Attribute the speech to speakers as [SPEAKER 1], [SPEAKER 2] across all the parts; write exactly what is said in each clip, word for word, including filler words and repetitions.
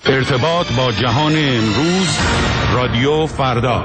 [SPEAKER 1] ارتباط با جهان امروز، رادیو فردا.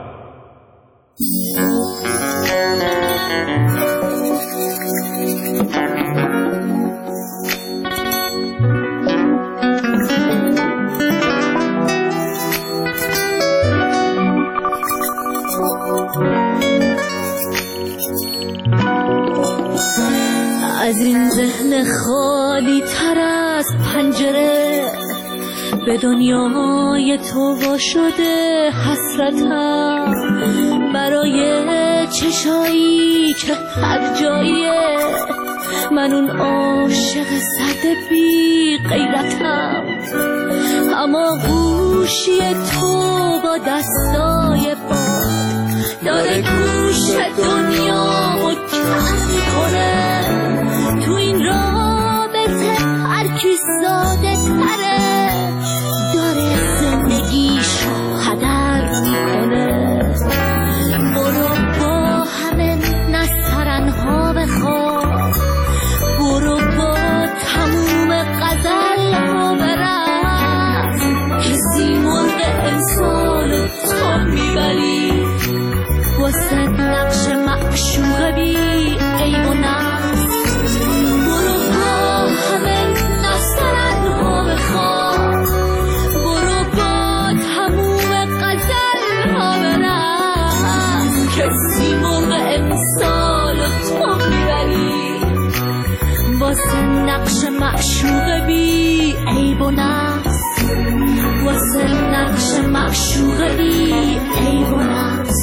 [SPEAKER 2] از این ذهن خالی تر از پنجره به دنیای تو وا شده حسرتم، برای چشایی که هر جایه من اون عاشق سرد بی غیرتم. اما گوشی تو با دستای باد داره گوش دنیا و کم کنه. تو این رابطه هر کی ساده تره داره زندگیشو هدر میکنه. برو با همه نسترنها بخواب، برو با تموم غزل ها برقص، کسی مرغ امسال تو میبری واسه نقش معشوق بی عیب و نقص. برو با همه نسترنها بخواب، برو با تموم غزل ها برقص، کسی مرغ امسال تو میبری واسه نقش معشوق بی عیب و نقص، واسه نقش معشوق بی عیب و نقص.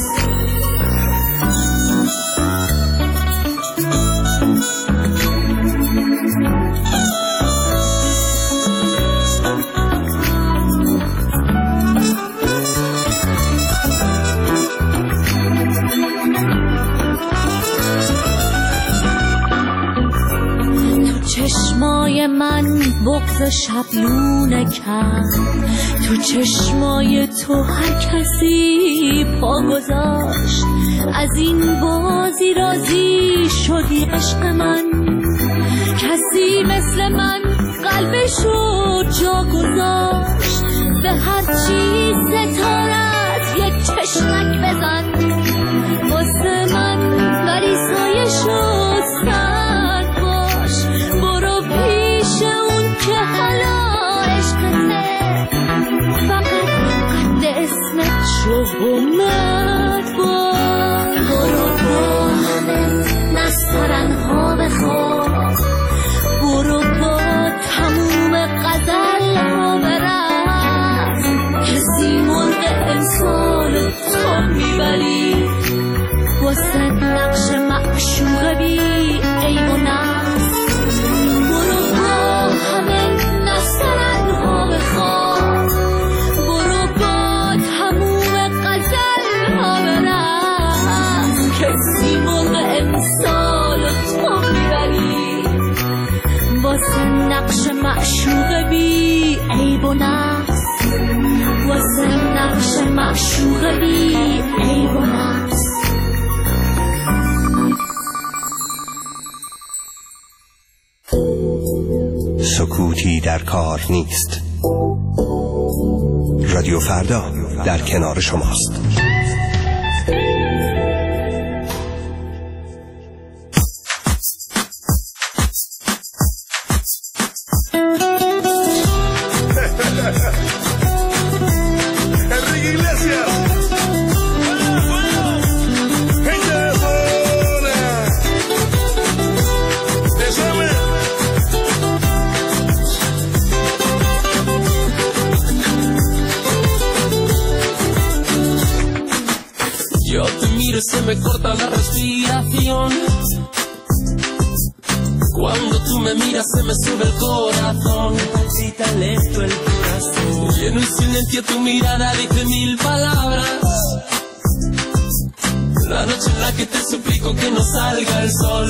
[SPEAKER 2] چشمای من بغض شبلونه کرد، تو چشمای تو هر کسی پا گذاشت. از این بازی راضی شدی عشق من، کسی مثل من قلبشو جا گذاشت. به هر چیز ستارت یک چشمک بزن واسه من، ولی سایشو سرد باش. برو پیش اون که حالا عشقته، فقط قد اسمت شو و مرد باش. برو با همه نسترنها بخواب، برو با تموم غزل ها برقص، کسی مرغ امسال تو میبری واسه نقش معشوق بی عیب و نقص. برو با همه نسترنها بخواب، برو با تموم غزل ها برقص، کسی مرغ امسال تو میبری واسه نقش معشوق بی عیب و نقص، واسه نقش معشوق بی عیب و نقص.
[SPEAKER 3] سکوتی در کار نیست. رادیو فردا در کنار شماست.
[SPEAKER 4] Se me corta la respiración. Cuando tú me miras se me sube el corazón. Me palpita lento el corazón. Y en un silencio tu mirada dice mil palabras. La noche en la que te suplico que no salga el sol.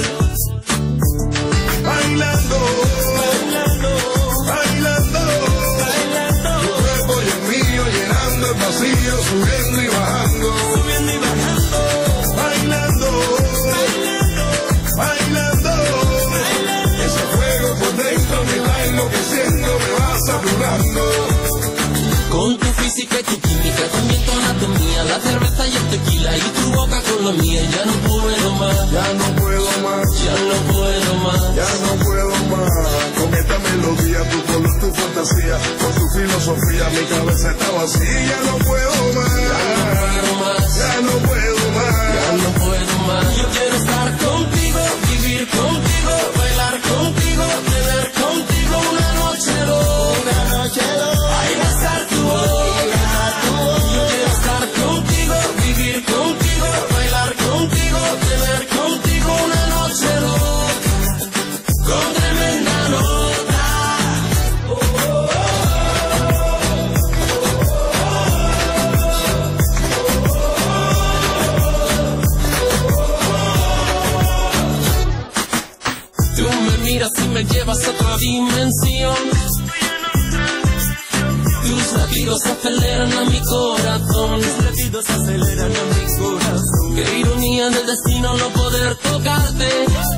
[SPEAKER 5] Bailando, bailando, bailando, bailando. Tu cuerpo y el mío llenando el vacío, subiendo y bajando, subiendo y bajando. Bailando, bailando, bailando, bailando. Ese fuego por dentro me va enloqueciendo, me va saturando.
[SPEAKER 4] física y tu química, también tu anatomía, la cerveza y el tequila y tu boca con la mía. Ya no puedo más,
[SPEAKER 5] Ya no puedo más,
[SPEAKER 4] ya no puedo más.
[SPEAKER 5] ya no puedo más. Con esta melodía, tu color, tu fantasía, con tu filosofía, mi cabeza está vacía. Ya no puedo más,
[SPEAKER 4] Ya no puedo más,
[SPEAKER 5] ya no puedo más.
[SPEAKER 4] ya no puedo más. Yo quiero estar contigo, vivir contigo, bailar contigo, tener contigo una noche loca, una noche loca. Ay, besar tu boca, yo quiero estar contigo, vivir contigo, bailar contigo, tener contigo una noche loca, con tremenda nota. Tú me miras y me llevas a otra dimensión. Tus latidos aceleran a mi corazón. Tus latidos aceleran a mi corazón. Qué ironía del destino no poder tocarte,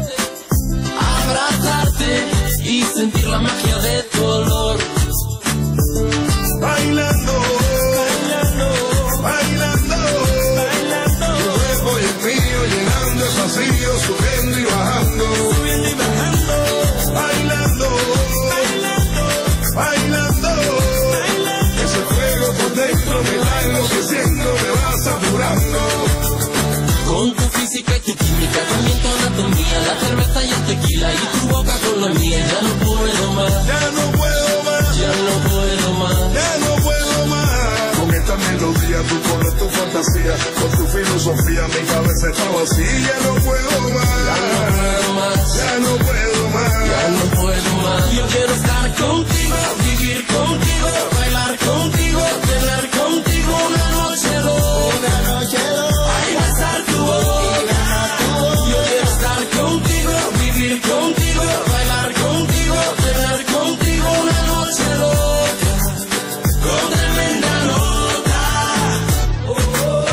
[SPEAKER 4] abrazarte y sentir la magia de tu olor.
[SPEAKER 5] Bailando, bailando, bailando, bailando. Tu cuerpo y el mío llenando el vacío, subiendo y bajando,
[SPEAKER 4] Subiendo y bajando,
[SPEAKER 5] bailando,
[SPEAKER 4] bailando,
[SPEAKER 5] bailando. Ese fuego por dentro me va enloqueciendo, me va saturando.
[SPEAKER 4] con tu física y tu química, también tu anatomía, la cerveza y el tequila y tu boca con la mía. Ya no puedo más,
[SPEAKER 5] Ya no puedo más,
[SPEAKER 4] ya no puedo más.
[SPEAKER 5] ya no puedo más. Con esta melodía, tu color, tu fantasía, con tu filosofía, mi cabeza está vacía. Ya no puedo más,
[SPEAKER 4] Ya no puedo más,
[SPEAKER 5] ya no puedo más.
[SPEAKER 4] ya no puedo más. Yo quiero estar contigo, vivir contigo, bailar contigo, tener contigo una noche loca, una noche loca. Ay, besar tu boca. Yo quiero estar contigo, vivir contigo, bailar contigo, tener contigo una noche loca, con tremenda nota. Oh, oh, oh.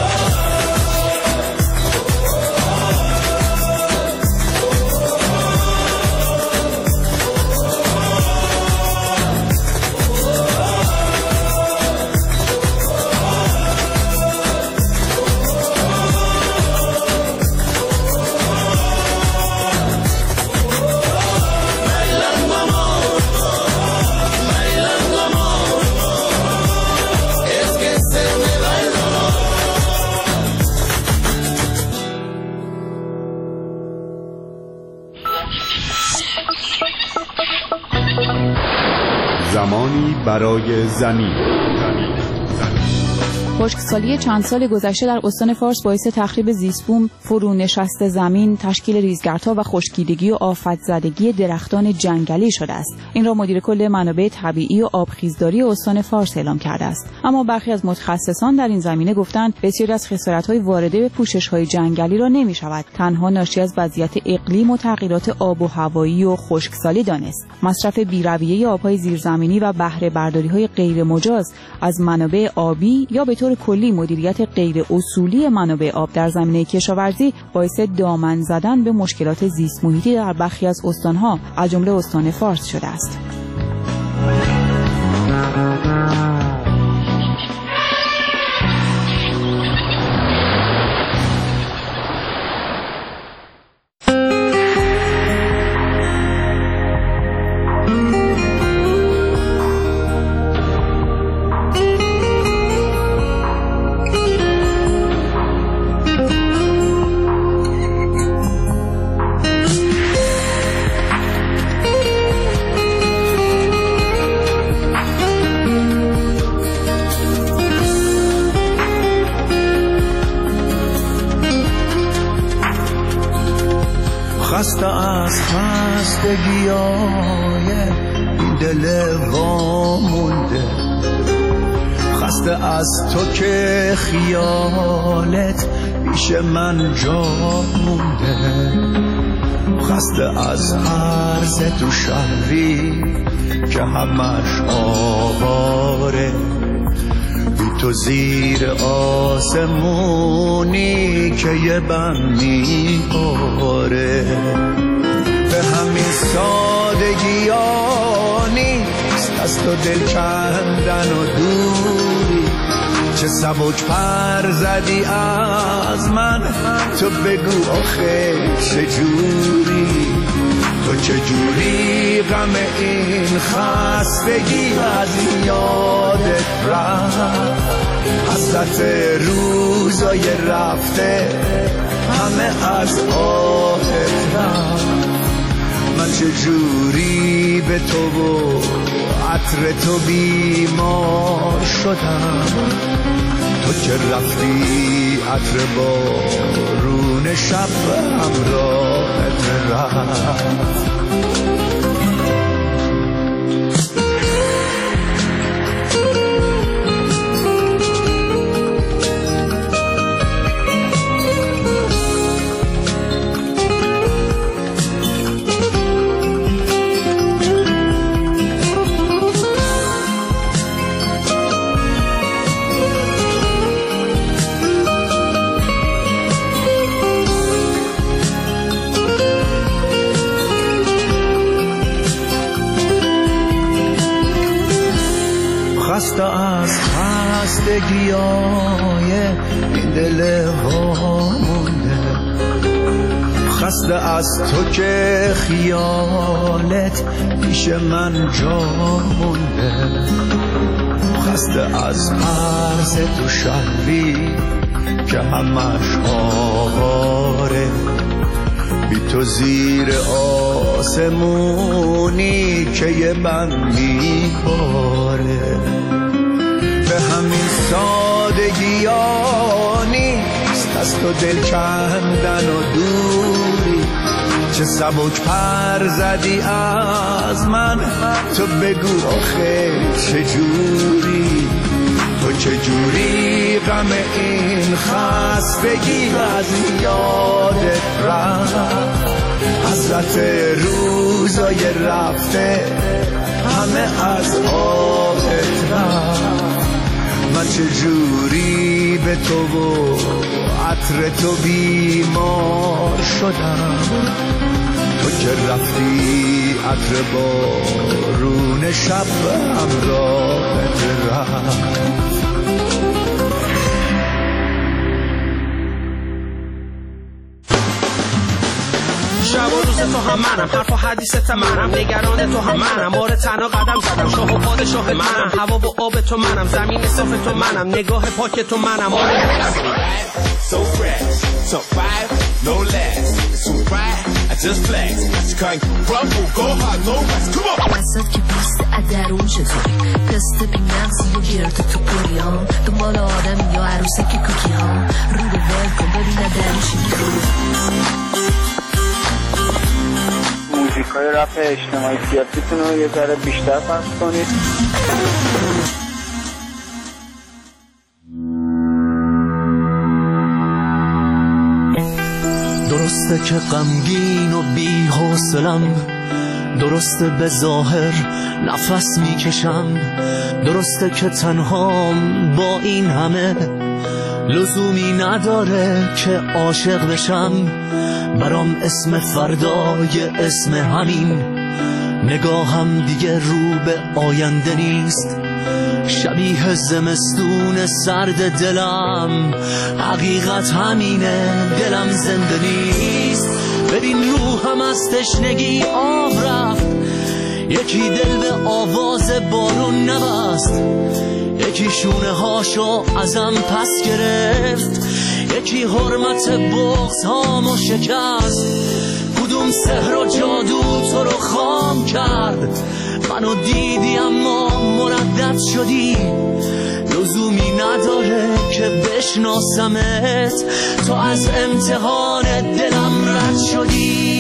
[SPEAKER 4] Bailando amor, bailando amor, es que se me va el dolor.
[SPEAKER 1] زمانی برای زمین.
[SPEAKER 6] خشکسالی چند سال گذشته در استان فارس باعث تخریب زیستبوم، فرونشست زمین، تشکیل ریزگردها و خشکیدگی و آفت زدگی درختان جنگلی شده است. این را مدیر کل منابع طبیعی و آبخیزداری استان فارس اعلام کرده است. اما برخی از متخصصان در این زمینه گفتند بسیاری از خسارت‌های وارده به پوشش‌های جنگلی را نمی‌شود تنها ناشی از وضعیت اقلیم و تغییرات آب و هوایی و خشکسالی دانست. مصرف بی‌رویه آب‌های زیرزمینی و بهره برداری‌های غیر مجاز از منابع آبی یا به طور کلی مدیریت غیر اصولی منابع آب در زمینه کشاورزی باعث دامن زدن به مشکلات زیست محیطی در برخی از استان‌ها از جمله استان فارس شده است.
[SPEAKER 7] خسته از خستگیای این دل وامونده، خسته از تو که خیالت پیش من جا مونده، خسته از عرض تو شهری که همش آواره، بی تو زیر آسمونی که یه بم میباره، به همین سادگی ها نیست از تو دل کندن و دوری، چه سبک پر زدی از من، تو بگو آخه چجوری، تو چجوری غم این خستگی از این یادت رفت، حسرت روزای رفته همه از آهت رفت. من چجوری به تو و عطر تو بیمار شدم، تو که رفتی عطر بارون شب همراهت رفت. خسته از خستگی های این دل ها مونده، خسته از تو که خیالت پیش من جا مونده، خسته از عرض تو شهری که همش آواره، بی تو زیر آسمونی که یه من میباره. به همین سادگی ها نیست از تو دل کندن و دوری، چه سبک پر زدی از من، تو بگو آخه چجوری، تو چجوری غم این خستگی از یادت رفت، حسرت روزای رفته همه از آهت رفت. من چجوری به تو و عطر تو بیمار شدم، تو که رفتی عطر بارون شب همراهت رفت.
[SPEAKER 8] شب و روز تو هم منم، حرف و حدیثت منم، نگران تو هم منم، بار تنها قدم زدم، شاه و پادشاه منم، هوا و آب تو منم، زمین صاف تو منم، نگاه پاک تو منم.
[SPEAKER 9] So fresh, so five, no less. So right, I just flex. You can't crumble, go hard, no rest. Come on.
[SPEAKER 2] وسط که پوست ادرون چطوری، پست بی نقصی و گرد تو پریام، دنبال آدم یا عروسه که کوکی ها، رو به ول کن ببین ادرون چی میخوری.
[SPEAKER 10] موزیکای رپ اجتماعی سیاسیتون رو یه ذره بیشتر پخش کنید.
[SPEAKER 11] درسته که غمگین و بی حوصلم، درسته به ظاهر نفس میکشم، درسته که تنهام با این همه، لزومی نداره که عاشق بشم، برام اسم فردای اسم همین، نگاهم دیگه رو به آینده نیست، شبیه زمستون سرد دلم، حقیقت همینه دلم زنده نیست. ببین روحم از تشنگی آب رفت، یکی دل به آواز بارون نبست، یکی شونه هاشو ازم پس گرفت، یکی حرمت بغض هامو شکست، کدوم سحر و جادو تو رو خام کرد، منو دیدی اما مردد شدی، لزومی نداره که بشناسمت، تو از امتحان دلم رد شدی.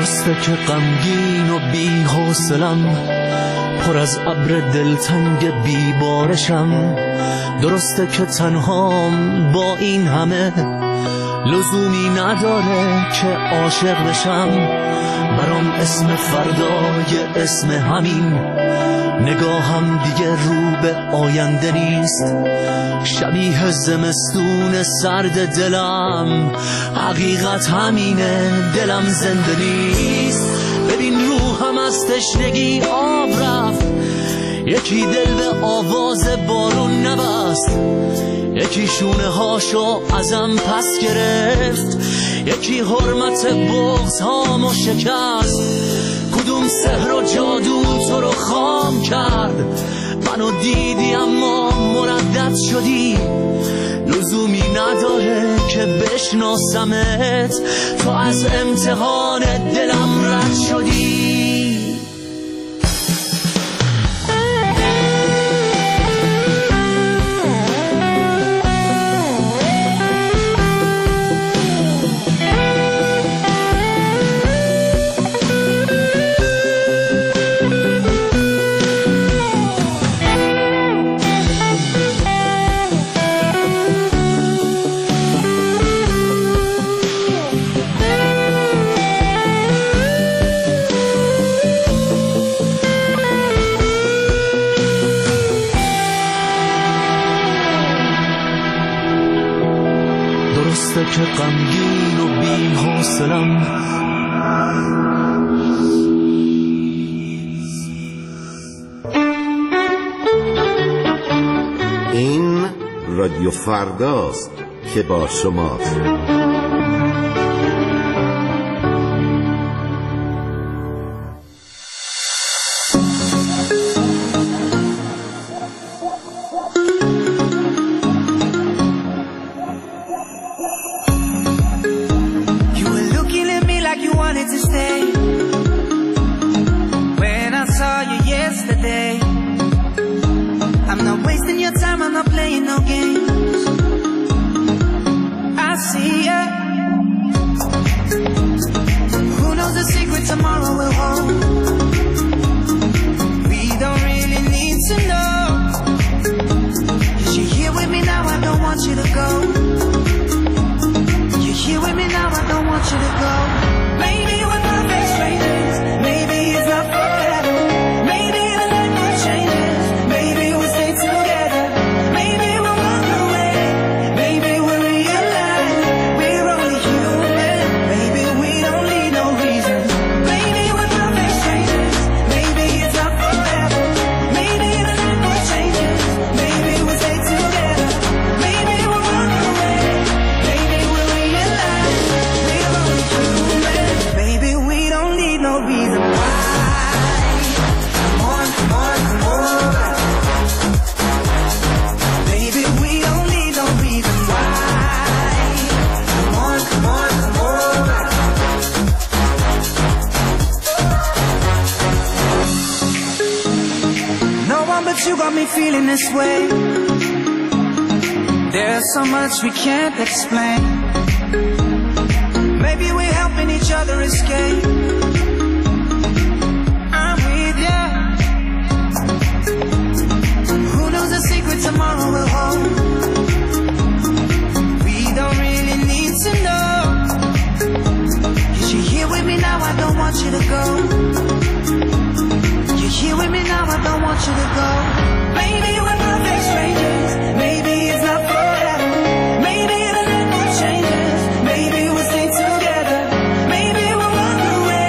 [SPEAKER 11] درسته که غمگین و بی حوصلم، پر از ابر دلتنگ بی بارشم. درسته که تنهام با این همه، لزومی نداره که عاشق بشم. برام اسم فردای اسم همین، نگاهم دیگه رو به آینده نیست. شبیه زمستون سرد دلم، حقیقت همینه دلم زنده نیست. ببین روحم از تشنگی آب رفت، یکی دل به آواز بارون نبست، یکی شونه هاشو ازم پس گرفت، یکی حرمت بغض هامو شکست. کدوم سحر و جادو تو رو خام کرد؟ منو دیدی اما مردد شدی. لزومی نداره که بشناسمت، تو از امتحان دلم رد شدی. درسته که غمگین و بی حوصلم،
[SPEAKER 12] این رادیو فرداست که با شماست.
[SPEAKER 13] So much we can't explain. Maybe we're helping each other escape. I'm with ya. Who knows the secret tomorrow will hold? We don't really need to know. Cause you're here with me now, I don't want you to go. You're here with me now, I don't want you to go. Maybe we're perfect strangers. Maybe it's not forever. Maybe the night will change us. Maybe we'll stay together. Maybe we'll run away.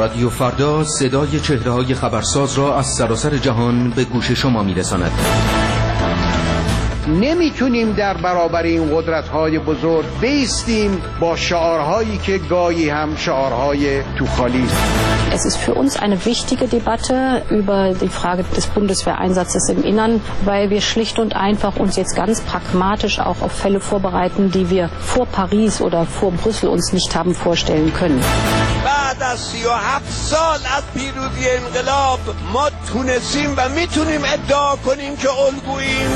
[SPEAKER 14] رادیو فردا صدای چهره‌های خبرساز را از سراسر جهان به گوش شما می‌رساند.
[SPEAKER 15] نمیتونیم در برابر این قدرت‌های بزرگ بایستیم با شعارهایی که گاهی هم شعارهای توخالی.
[SPEAKER 16] Es ist für uns eine wichtige Debatte über die Frage des Bundeswehreinsatzes im Innern, weil wir schlicht und einfach uns jetzt ganz pragmatisch auch auf Fälle vorbereiten, die wir vor Paris oder vor Brüssel uns nicht haben vorstellen können.
[SPEAKER 17] بعد از سی و هفت سال از پیروزی انقلاب ما تونستیم و میتونیم ادعا کنیم که الگوییم.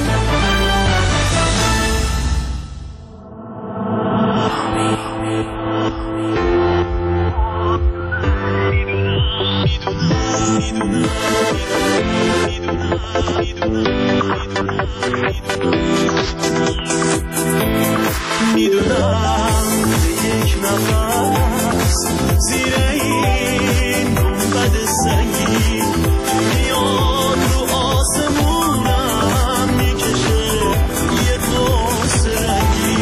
[SPEAKER 11] میدونم یک نفس زیر این گنبد سنگی میاد رو آسمونم میکشه یه قوس رنگی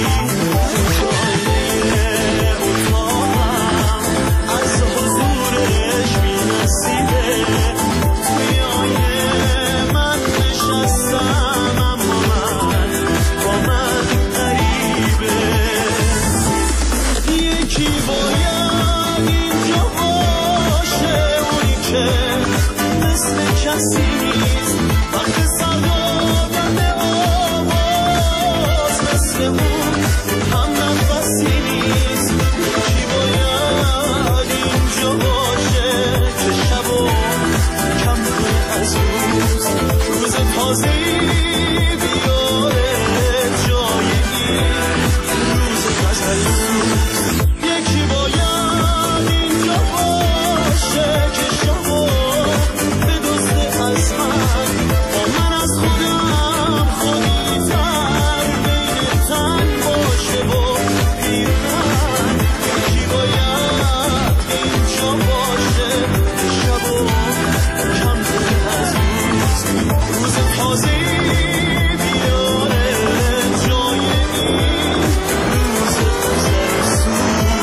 [SPEAKER 11] جای اتاقم از حضورش می‌نسیده توی آینه من نشستم اما من با من غریبه یکی باید اینجا باشه اونی که مثل کسی نیست وقت سردادن آواز مثل اون هم نفسی نیست یکی باید اینجا باشه که شبا کم کنه از روز روز تازه‌ای بیاره جای این روز غزل‌سوز یکی باید اینجا باشه که شما بدزده از من با من از خودم خودی‌تر بین تن باشه و پیرهن یکی باید اینجا باشه که شبا کم کنه از روز روز تازه‌ای بیاره جای این روز غزل‌سوز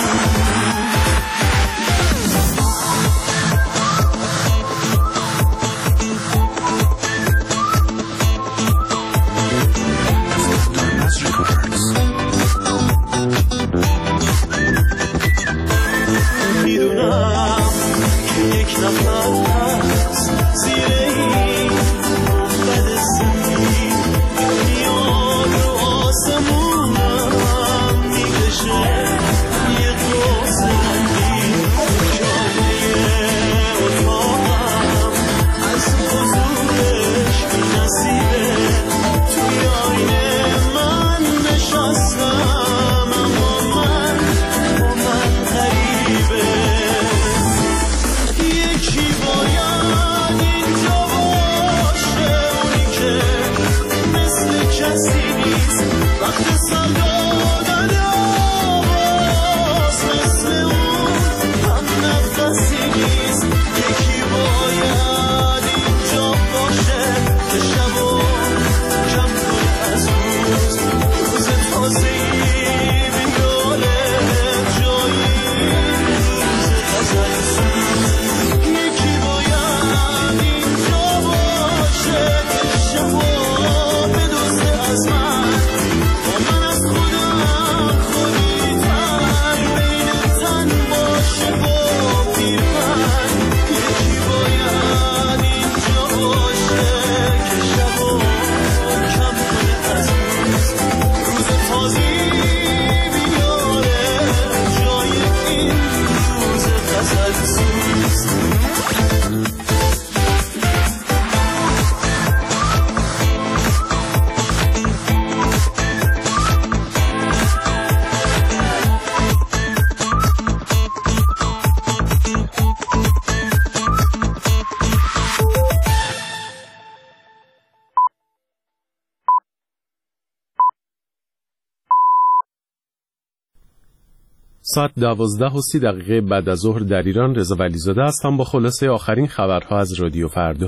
[SPEAKER 11] میدونم که یک نفس زیر این گنبد سنگی میاد رو آسمونم میکشه یه قوس رنگی جای اتاقم از حضورش بی‌نصیبه توی آینه من نشستم اما من با من غریبه یکی باید اینجا باشه اونی که مثل کسی نیست وقت سردادن آواز مثل اون هم نفسی نیست یکی باید اینجا باشه که شبا کم کنه از روز روز تازه‌ای بیاره جای این روز غزل‌سوز یکی باید اینجا باشه که شما بدزده از من با من از خودم خودی‌تر بین تن باشه با پیرهن یکی باید اینجا باشه که شبا کم کنه از روز روز تازه‌ای بیاره جای این روز غزل‌سوز
[SPEAKER 18] ساعت دوازده و سی دقیقه بعد از ظهر در ایران. رضا ولیزاده هستم با خلاصه آخرین خبرها از رادیو فردا.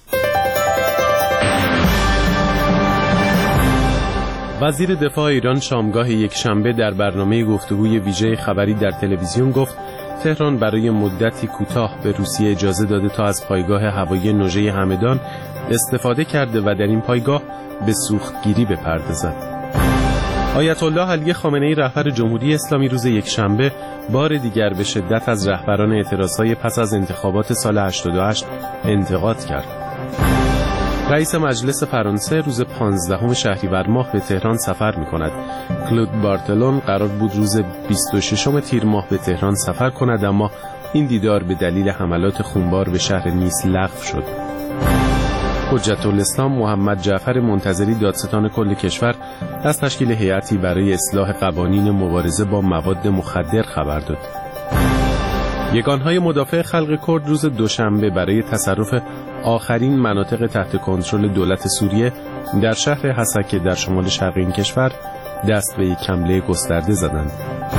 [SPEAKER 18] وزیر دفاع ایران شامگاه یک شنبه در برنامه گفتگوی ویژه خبری در تلویزیون گفت تهران برای مدتی کوتاه به روسیه اجازه داده تا از پایگاه هوایی نوژه همدان استفاده کرده و در این پایگاه به سوختگیری بپردازد. آیت الله علی خامنه‌ای رهبر جمهوری اسلامی روز یکشنبه بار دیگر به شدت از رهبران اعتراضهای پس از انتخابات سال هشتاد و هشت انتقاد کرد. رئیس مجلس فرانسه روز پانزدهم شهریور ماه به تهران سفر می‌کند. کلود بارتلون قرار بود روز بیست و ششم تیر ماه به تهران سفر کند، اما این دیدار به دلیل حملات خونبار به شهر نیس لغو شد. حجت الاسلام محمد جعفر منتظری دادستان کل کشور از تشکیل هیئتی برای اصلاح قوانین مبارزه با مواد مخدر خبر داد. یگانهای مدافع خلق کرد روز دوشنبه برای تصرف آخرین مناطق تحت کنترل دولت سوریه در شهر حسکه در شمال شرق این کشور دست به یک حمله گسترده زدند.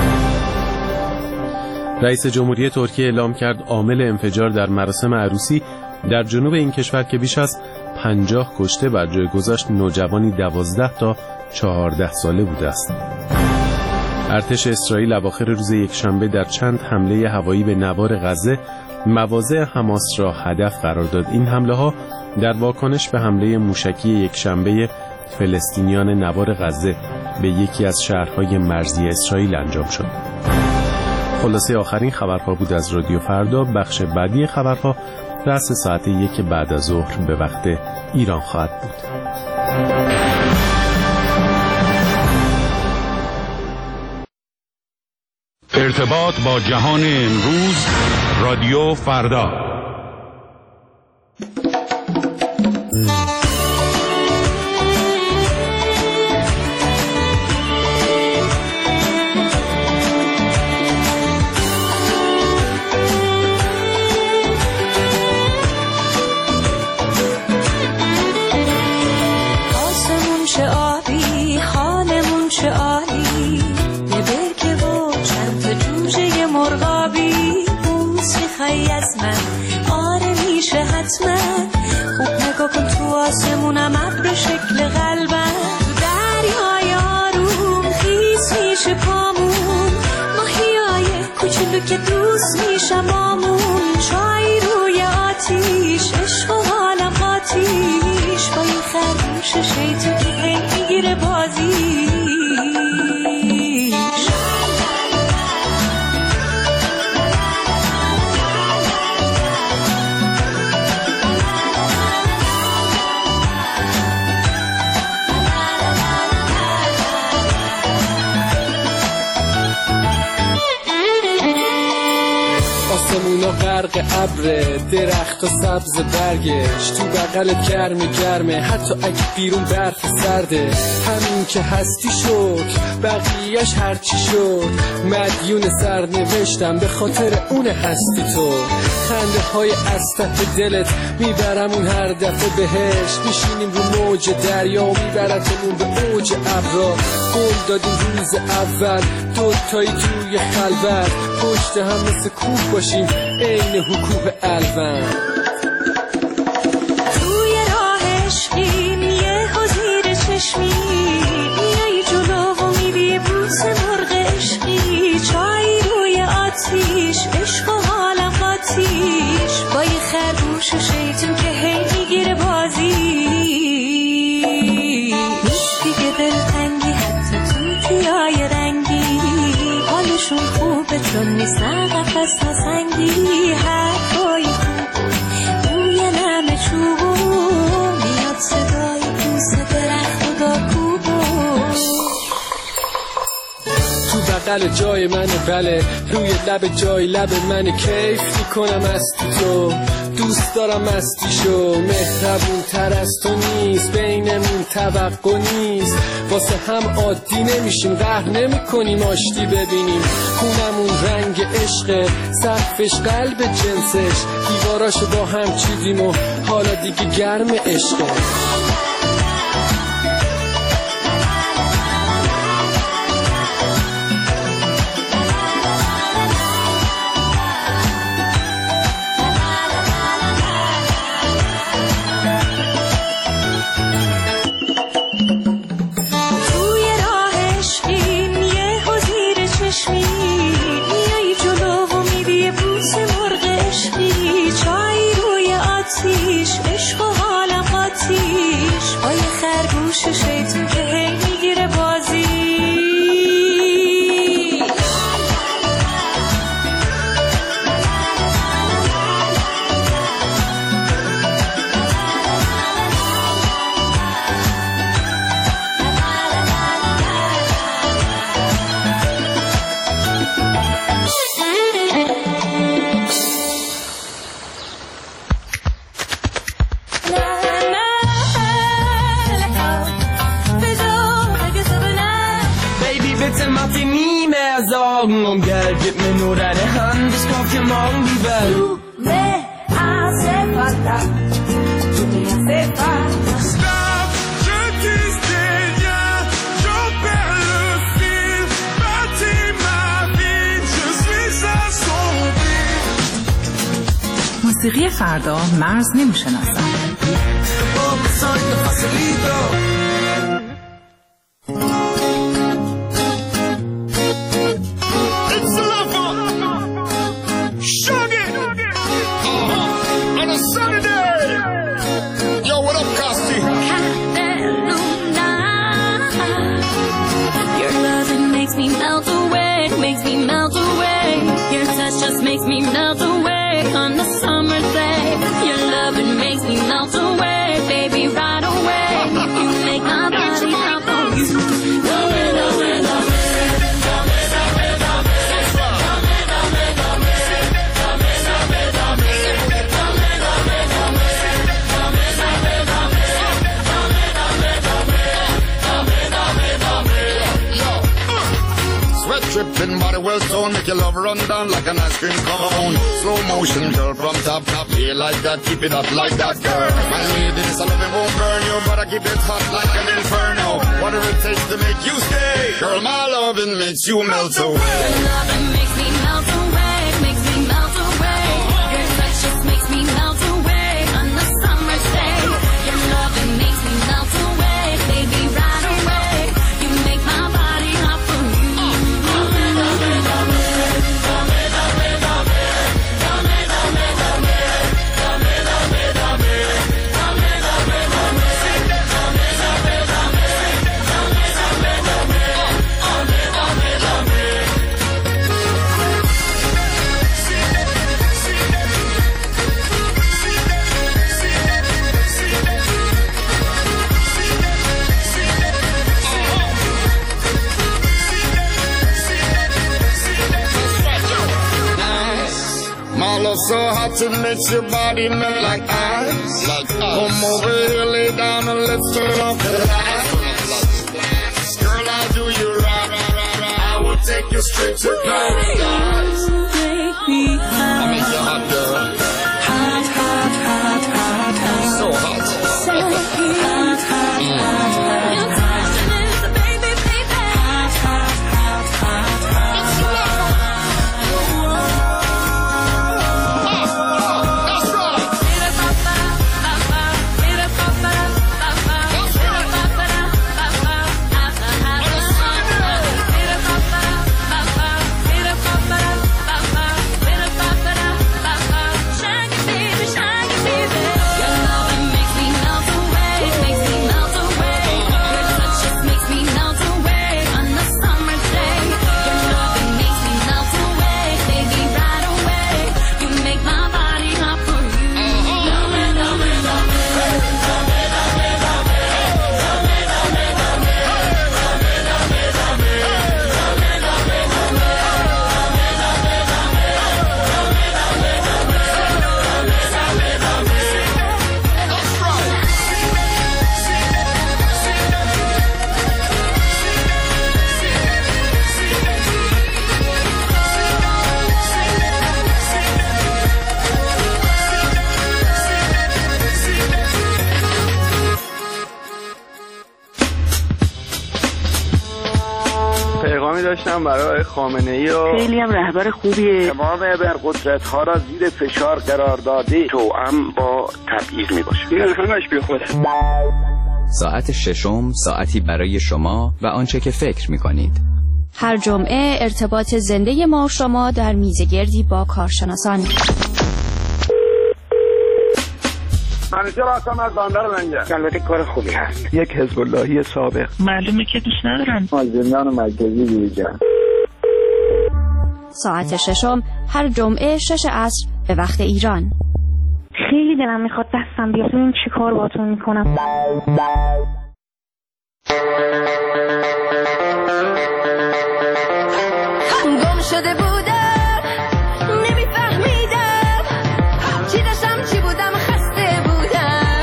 [SPEAKER 18] رئیس جمهوری ترکیه اعلام کرد عامل انفجار در مراسم عروسی در جنوب این کشور که بیش از پنجاه کشته بر جای گذاشت نوجوانی دوازده تا چهارده ساله بوده است. ارتش اسرائیل اواخر روز یکشنبه در چند حمله هوایی به نوار غزه مواضع حماس را هدف قرار داد. این حمله ها در واکنش به حمله موشکی یکشنبه فلسطینیان نوار غزه به یکی از شهرهای مرزی اسرائیل انجام شد. خلاصه آخرین خبرها بود از رادیو فردا. بخش بعدی خبرها رأس ساعت یک بعد از ظهر به وقت ایران خواهد بود.
[SPEAKER 1] ارتباط با جهان امروز، رادیو فردا.
[SPEAKER 2] خوب نگاه کن تو آسمونم ابر شکل قلبم، تو دریای آروم خیس میشه پامون، ماهیای کوچولو که دوست میشم بامون، چای روی آتیش عشق و حالم آتیش، با این خرگوش شیطون که هی میگیره بازیش.
[SPEAKER 19] آسمونا غرق ابره، درخت و سبز برگش، تو بغلت گرم گرمه، حتی اگه بیرون برف سرده، همین که هستی شد بقیهش هرچی شد، مدیون سرنوشتم به خاطر اون هستی تو، خنده های از ته دلت میبرم اون هر دفعه بهش، میشینیم رو موج دریا و میبرتمون به اوج ابرا، قول دادیم روز اول دوتایی توی خلوت، پشت هم مثل کوه باشیم عین حکوه الوند،
[SPEAKER 2] توی راه عشقیم یه حضیر چشمی، میای جلو و میری بوس مرغ عشقی، چای روی آتیش عشق و حالم آتیش، با یه خرگوش و شیطون که هی میگیره بازی، نیست دیگه دلتنگی حتی تو تویای رنگی، حالشون خوبه چون نیستن قفص نسنگی، حرفای خوب بوی نم چوبو، میاد صدای پوست درخت و داکوبو،
[SPEAKER 19] تو بغل جای من بله، روی لب جای لب من کیف میکنم استی تو، دوست دارم مستیشو، مهربون تر از تو نیست، بینمون توقع نیست، واسه هم عادی نمیشیم، قهر نمی کنیم آشتی ببینیم، خونمون رنگ عشقه، سقفش قلب جنسش، دیواراشو با هم چیدیم و حالا دیگه گرم عشقه.
[SPEAKER 2] میای جلو و میری
[SPEAKER 8] Sorgen und Geld, gib mir nur deine Hand, ich kauf dir morgen die Welt.
[SPEAKER 2] Du me hace falta, tu me hace falta.
[SPEAKER 5] Stop, je disais rien, j'en perds le fil, bâtis ma vie, je suis assombri.
[SPEAKER 20] موسیقی فردا مرز نمیشناسد.
[SPEAKER 2] Makes me melt away on the summer day. Your loving makes me melt away, baby, right away. You make my body hop on you. Dame, dame, dame, dame, dame, dame, dame,
[SPEAKER 5] Sweat dripping, body well toned, make your love run down like an ice cream cone. Slow motion, girl, from top, top, here like that, keep it up like that, girl. My lady, this I love it won't burn you, but I keep it hot like an inferno. Whatever it takes to make you stay, girl, my loving makes you melt away.
[SPEAKER 2] Your loving makes me melt away, makes me melt away. Your touch just makes me melt away on the summer's day. Your loving makes me melt away, baby, right away. You make my body hop for you.
[SPEAKER 5] So hot it makes your body melt like ice. Like ice. Come over here, lay down and let's turn off the lights. Girl, I'll do you right, right, right, right. I will take you straight to paradise.
[SPEAKER 2] Make me hot.
[SPEAKER 5] I make you hot, girl.
[SPEAKER 2] Hot, hot, hot, hot, hot.
[SPEAKER 5] So hot.
[SPEAKER 2] So hot, hot, hot, hot. Your touching is a baby, baby. Hot, hot, hot, hot, hot. It's love.
[SPEAKER 10] داشتم برای خامنه‌ای و
[SPEAKER 21] خیلی هم رهبر خوبیه.
[SPEAKER 10] تمام ابرقدرت‌ها را زیر فشار قرار داده توأم با تبعیض میباشه. این همش بی خوده.
[SPEAKER 22] ساعت ششم ساعتی برای شما و آنچه که فکر می‌کنید.
[SPEAKER 23] هر جمعه ارتباط زنده ما و شما در میزگردی با کارشناسان.
[SPEAKER 10] منیجر هستم از بندر منجر. البته کار خوبی هست. یک حزب اللهی سابق.
[SPEAKER 21] معلومه که دوست ندارن.
[SPEAKER 10] مازندران مرکزی بیرجان.
[SPEAKER 23] ساعت ششم هر جمعه شش عصر به وقت ایران.
[SPEAKER 21] خیلی دلم میخواد دستم بیاد ببین چی کار باهاتون میکنم.
[SPEAKER 2] گم شده بودم نمیفهمیدم چی داشتم چی بودم خسته بودم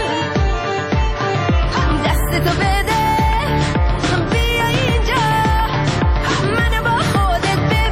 [SPEAKER 2] دست تو بده بیا اینجا منو با خودت ببر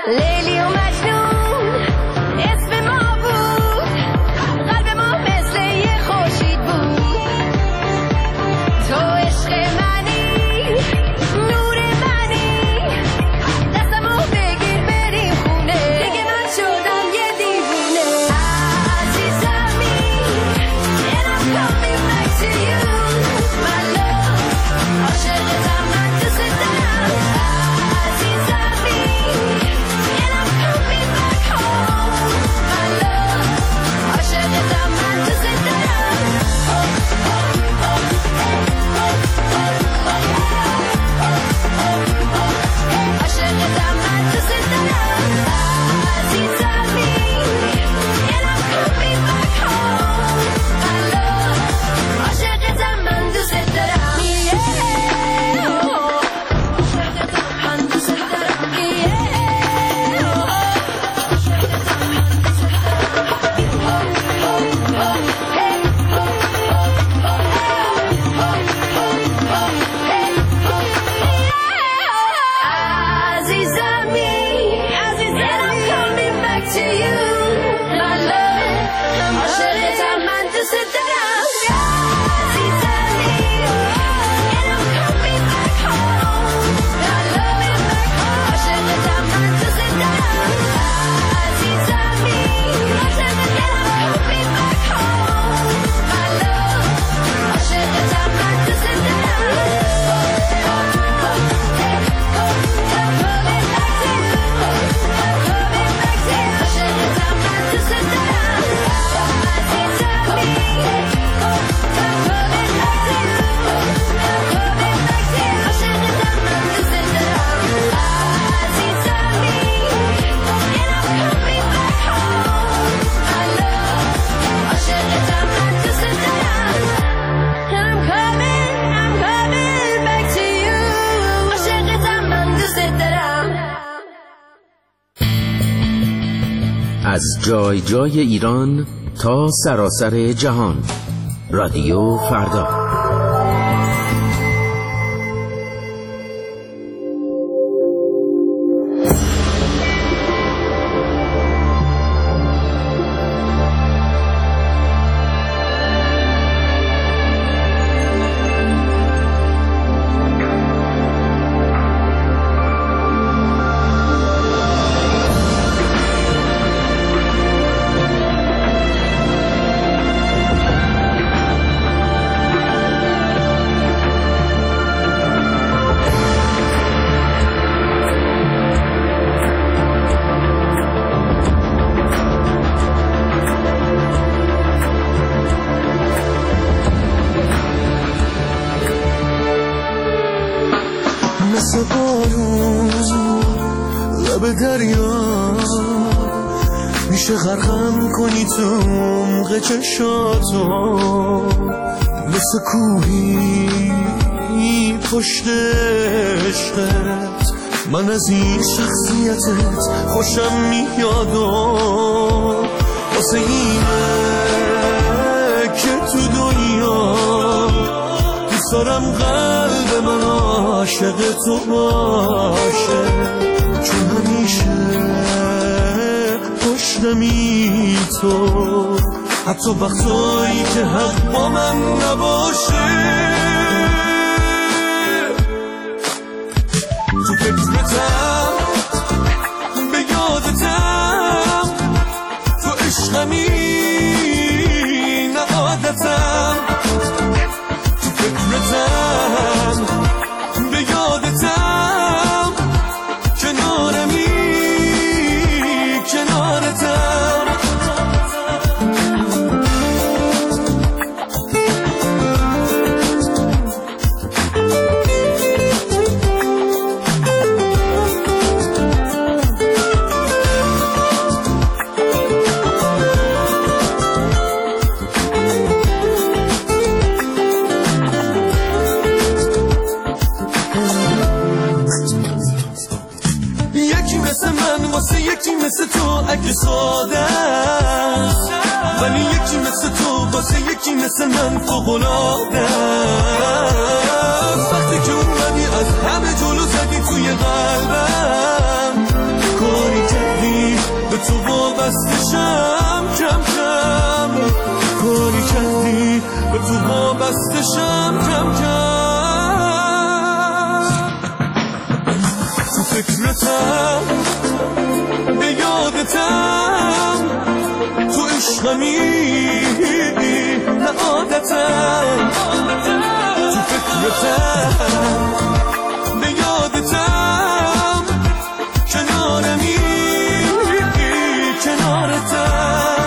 [SPEAKER 2] لیلی و مجنون اسم ما بود، قلب ما مثل یه خورشید بود. تو عشق منی، نور منی، دستمو بگیر بریم خونه، دیگه من شدم یه دیوونه. عزیزمی and I'm coming back to you my love. عاشقتم من دوست دارم. عزیزمی and I'm coming back home my love. عاشقتم من دوست دارم. عاشقتم من دوست دارم. عزیزمی and I'm coming back home my love. عاشقتم من دوست دارم. عاشقتم من دوست دارم. عزیزمی and I'm coming back to you my love. عاشقتم من دوست دارم. عزیزمی and I'm coming back home my love. عاشقتم من دوست دارم. عزیزمی and I'm coming back home my love. عاشقتم من دوست
[SPEAKER 14] از جای جای ایران تا سراسر جهان، رادیو فردا.
[SPEAKER 11] مثل بارون لب دریا میشه غرقم کنی تو عمق چشاتو، مثل کوهی پشت عشقت من از این شخصیتت خوشم میاد و واسه اینه که تو دنیا دوست دارم قلب من عاشق تو باشه، چون همیشه پشتمی تو، حتی وقتایی که حق با من نباشه. تو فکرتم به یادتم، تو عشقمی نه عادتم. تو فکرتم به یادتم، کنارمی کنارتم. یکی مثل تو اگه ساده، ولی یکی مثل تو واسه یکی مثل من فوق‌العاده. وقتی که اومدی از همه جلو زدی توی قلبم، کاری بستشم کم کم تو فکرتم به یادتم تو عشقمی نه عادتم تو فکرتم به یادتم کنارمی کنارتم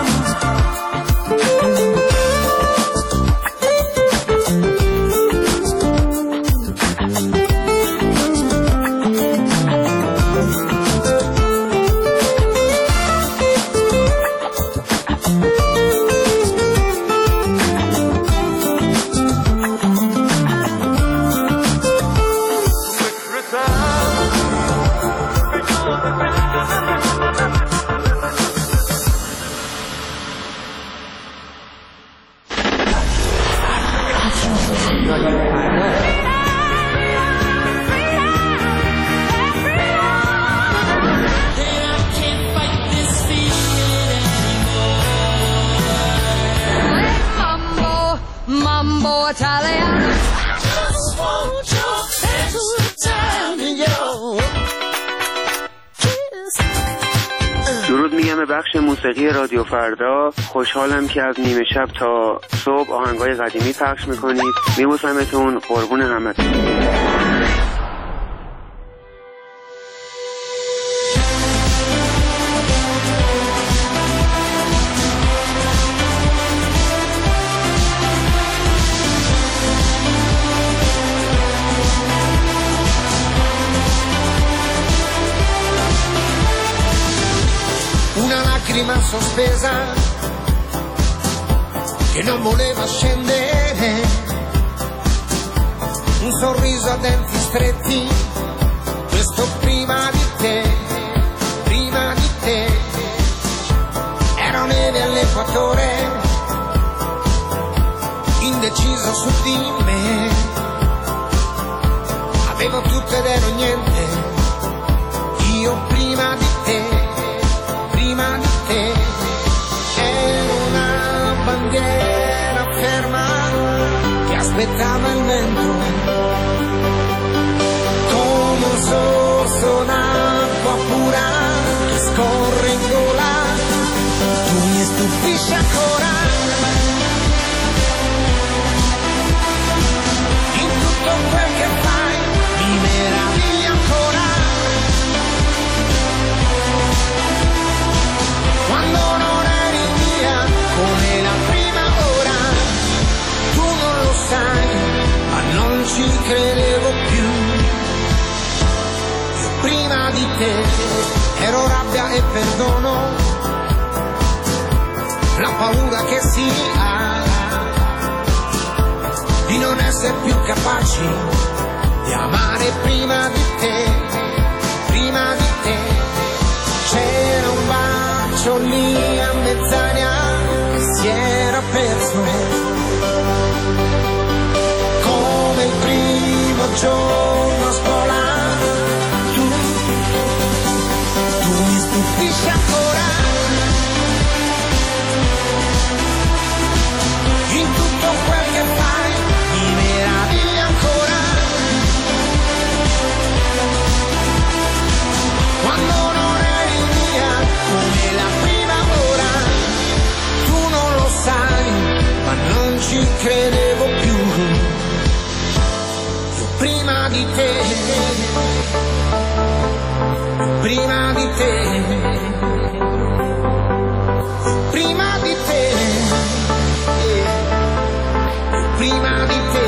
[SPEAKER 10] درود میگم به بخش موسیقی رادیو فردا. خوشحالم که از نیمه شب تا صبح آهنگای قدیمی پخش میکنید. میبوسمتون، قربون همتون.
[SPEAKER 3] Una lacrima sospesa che non voleva scendere, un sorriso a denti stretti, questo prima di te, prima di te. Ero neve all'equatore, indeciso su di me, avevo tutto ed ero niente, io prima di te. Prima di te ero una bandiera ferma che aspettava il vento, come un sorso d'acqua pura che scorre in gola. Tu mi stupisci ancora in tutto quel che fai, mi meravigli ancora. Quando non eri mia come la prima ora, tu non lo sai, ma non ci credevo più. Io prima di te ero rabbia e perdono, la paura che si ha di non essere più capaci di amare prima di te, prima di te. C'era un bacio lì a mezz'aria che si era perso, come il primo giorno a scuola. Tu, tu mi stupisci ancora in tutto quel che fai, mi meraviglia ancora. Quando non eri mia come la prima ora, tu non lo sai, ma non ci credevo più. Io prima di te, prima di te, prima di te, prima di te.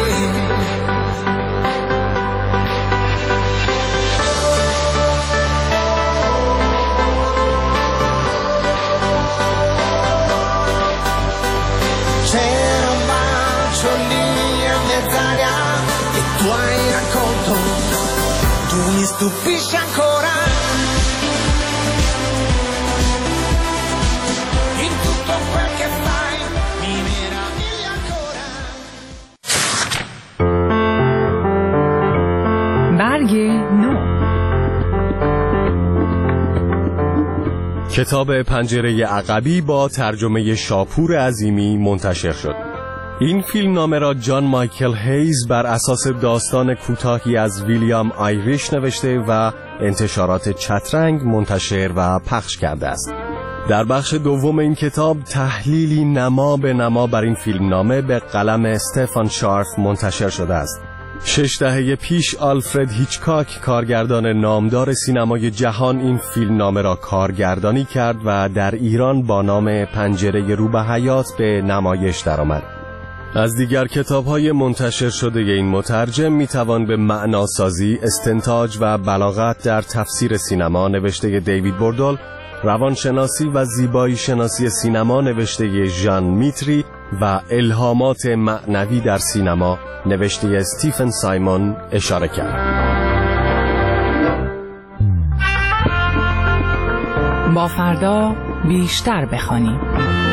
[SPEAKER 3] C'era un bacio lì a mezz'aria e tu hai raccolto, tu mi stupisci ancora in tutto quel che fai, mi meraviglia ancora.
[SPEAKER 20] برگ نو.
[SPEAKER 4] کتاب پنجره عقبی با ترجمه شاپور عظیمی منتشر شد. این فیلم نامه را جان مایکل هیز بر اساس داستان کوتاهی از ویلیام آیریش نوشته و انتشارات چترنگ منتشر و پخش کرده است. در بخش دوم این کتاب تحلیلی نما به نما بر این فیلم نامه به قلم استفان شارف منتشر شده است. شش دهه پیش آلفرد هیچکاک، کارگردان نامدار سینمای جهان، این فیلم نامه را کارگردانی کرد و در ایران با نام پنجره رو به حیات به نمایش درآمد. از دیگر کتاب‌های منتشر شده این مترجم می‌توان به معناسازی، استنتاج و بلاغت در تفسیر سینما نوشته دیوید بوردول، روانشناسی و زیبایی شناسی سینما نوشته ژان میتری و الهامات معنوی در سینما نوشته استیفن سایمون اشاره کرد.
[SPEAKER 20] با فردا بیشتر بخوانیم.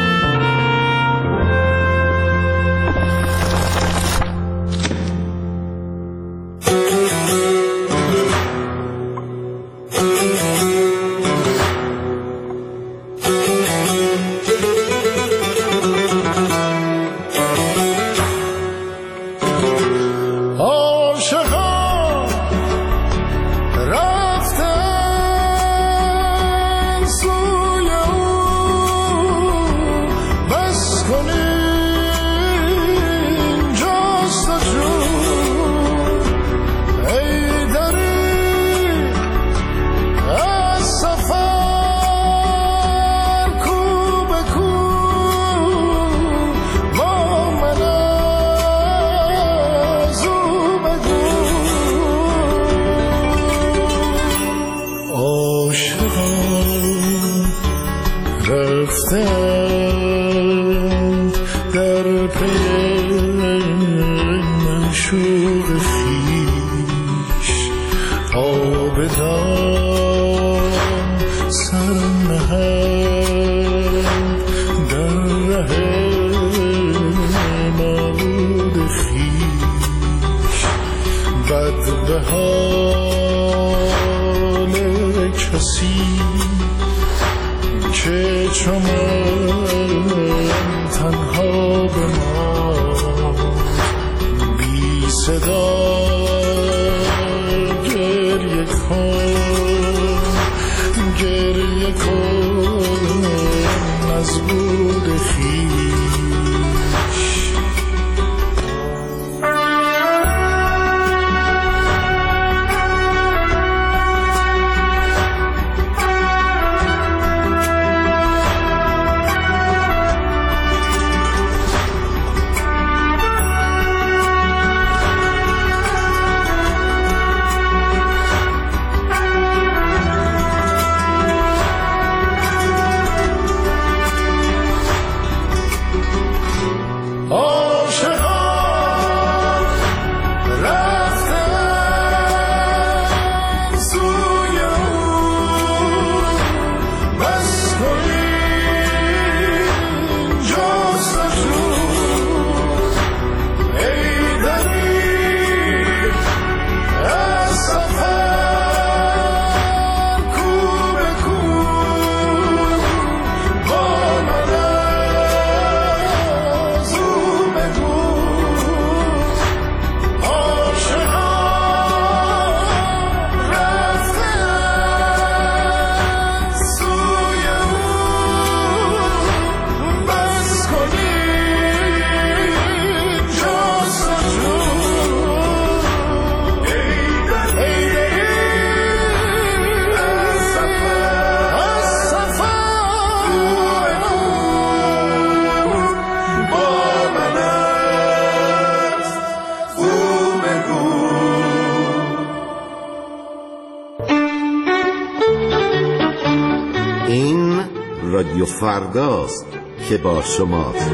[SPEAKER 12] رادیو فرداست که با شماست.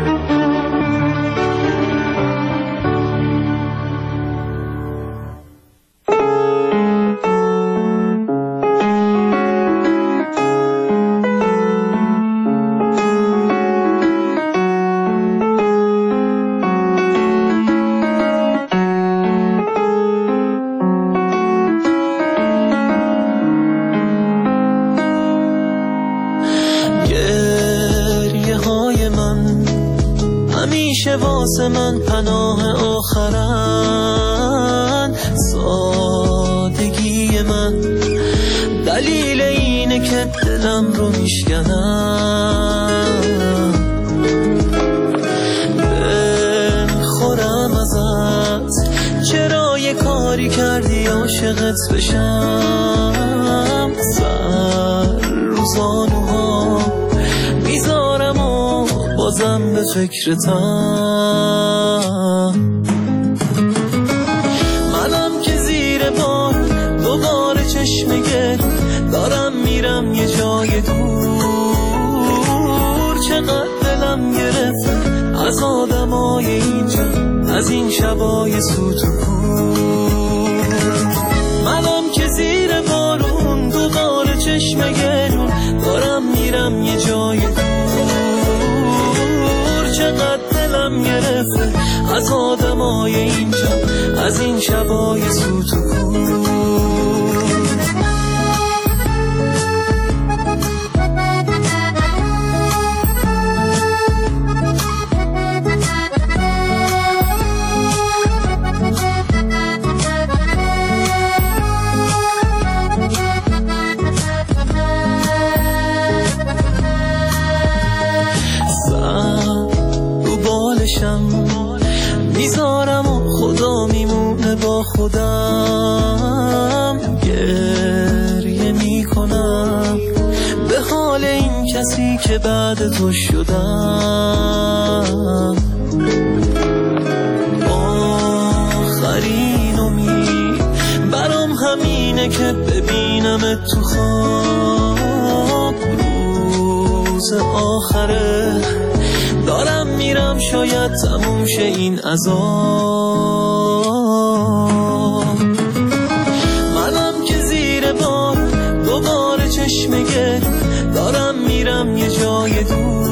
[SPEAKER 11] که واسه من پناه آخرن، سادگی من دلیل اینه که دلم رو میشکنم. بخورم ازت چرا یه کاری کردی عاشقت بشم، سر روزانوها میذارم و بازم به فکرتم. منم که زیر بار دوباره چشم گل دارم میرم یه جای دور، چقدر دلم گرفته از آدمای اینجا، از این شبای سوت و کور. منم که زیر بارون دوباره چشم گلون دارم میرم یه جای دور، چقدر دلم گرفته از آدمای اینجا، از این شبای سوت و کور. میذارم و خدا میمونه با خودم، گریه میکنم به حال این کسی که بعد تو شدم. آخرین امید برام همینه که ببینم تو خواب، روز آخره دارم میرم شاید تموم شه این عذاب. منم که زیر بار دوباره چشم گل دارم میرم یه جای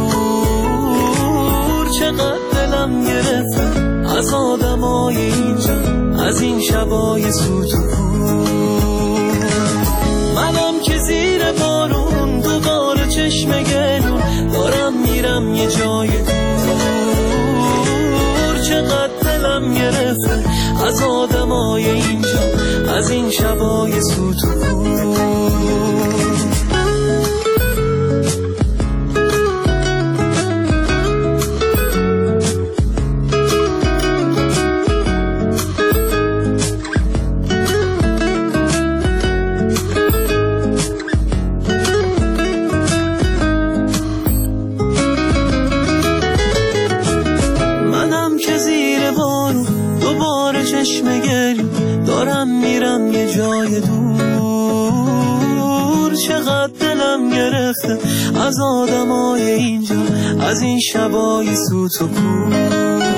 [SPEAKER 11] دور، چقدر دلم گرفته از آدمای اینجا، از این شبای سوت و کور. منم که زیر بارون دوباره چشم گلون دارم میرم یه جای دور، چقدر دلم گرفته از آدمای اینجا، از این شبای سوت و کور. دارم میرم یه جای دور، چقدر دلم گرفته از آدمای اینجا، از این شبای سوت و کور.